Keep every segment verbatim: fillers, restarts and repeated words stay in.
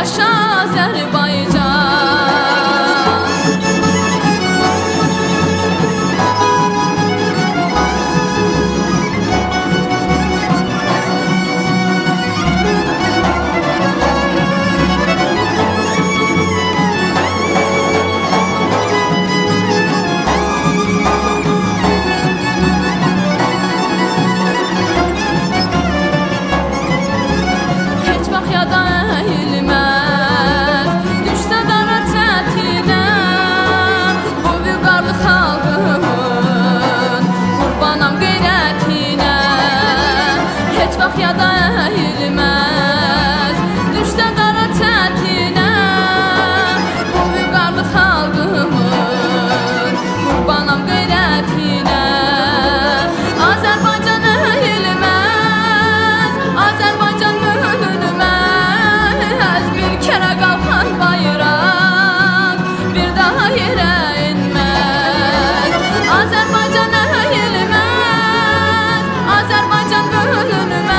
yaşa Azərbaycan. Yada əyilməz, düşsə dara çətinə, bu vüqarlı xalqımın qurbanam qeyrətinə. Azərbaycan əyilməz, Azərbaycan bölünməz, bir kərə qalxan bayraq bir daha yerə enməz. Azərbaycan əyilməz, Azərbaycan bölünməz,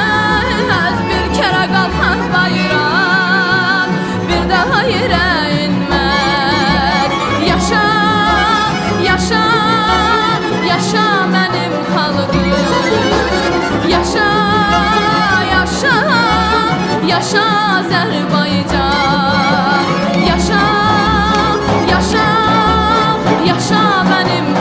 yerə enməz. Yaşa, yaşa, yaşa mənim xalqım. Yaşa, yaşa, yaşa Azərbaycan. Yaşa, yaşa, yaşa mənim